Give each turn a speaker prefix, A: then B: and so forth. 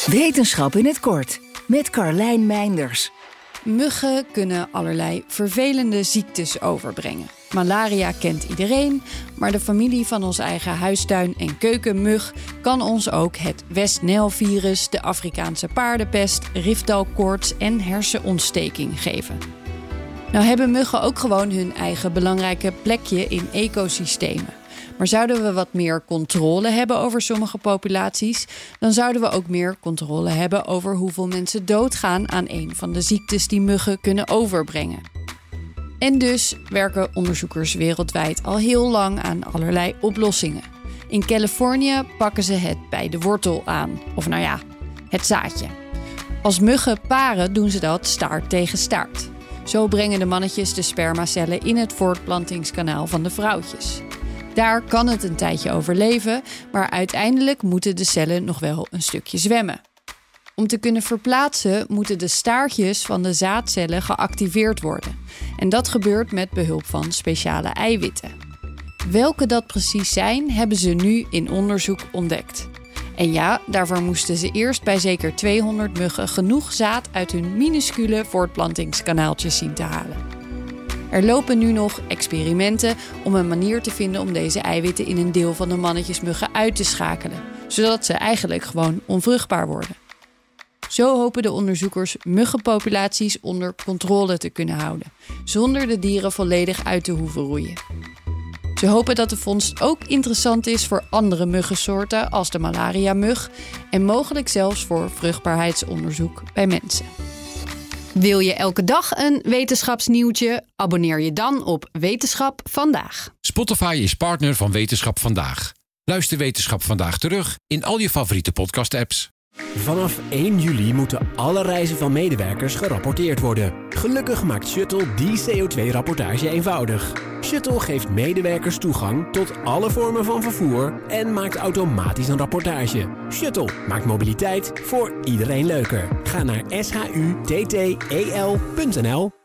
A: Wetenschap in het kort met Carlijn Meinders.
B: Muggen kunnen allerlei vervelende ziektes overbrengen. Malaria kent iedereen, maar de familie van ons eigen huistuin- en keukenmug kan ons ook het West-Nijl-virus, de Afrikaanse paardenpest, Rifdal-koorts en hersenontsteking geven. Nou hebben muggen ook gewoon hun eigen belangrijke plekje in ecosystemen. Maar zouden we wat meer controle hebben over sommige populaties, dan zouden we ook meer controle hebben over hoeveel mensen doodgaan aan een van de ziektes die muggen kunnen overbrengen. En dus werken onderzoekers wereldwijd al heel lang aan allerlei oplossingen. In Californië pakken ze het bij de wortel aan, of het zaadje. Als muggen paren doen ze dat staart tegen staart. Zo brengen de mannetjes de spermacellen in het voortplantingskanaal van de vrouwtjes. Daar kan het een tijdje overleven, maar uiteindelijk moeten de cellen nog wel een stukje zwemmen. Om te kunnen verplaatsen moeten de staartjes van de zaadcellen geactiveerd worden. En dat gebeurt met behulp van speciale eiwitten. Welke dat precies zijn, hebben ze nu in onderzoek ontdekt. En ja, daarvoor moesten ze eerst bij zeker 200 muggen genoeg zaad uit hun minuscule voortplantingskanaaltjes zien te halen. Er lopen nu nog experimenten om een manier te vinden om deze eiwitten in een deel van de mannetjesmuggen uit te schakelen, zodat ze eigenlijk gewoon onvruchtbaar worden. Zo hopen de onderzoekers muggenpopulaties onder controle te kunnen houden, zonder de dieren volledig uit te hoeven roeien. Ze hopen dat de vondst ook interessant is voor andere muggensoorten als de malariamug en mogelijk zelfs voor vruchtbaarheidsonderzoek bij mensen.
C: Wil je elke dag een wetenschapsnieuwtje? Abonneer je dan op Wetenschap Vandaag.
D: Spotify is partner van Wetenschap Vandaag. Luister Wetenschap Vandaag terug in al je favoriete podcast-apps.
E: Vanaf 1 juli moeten alle reizen van medewerkers gerapporteerd worden. Gelukkig maakt Shuttle die CO2-rapportage eenvoudig. Shuttle geeft medewerkers toegang tot alle vormen van vervoer en maakt automatisch een rapportage. Shuttle maakt mobiliteit voor iedereen leuker. Ga naar shutttel.nl.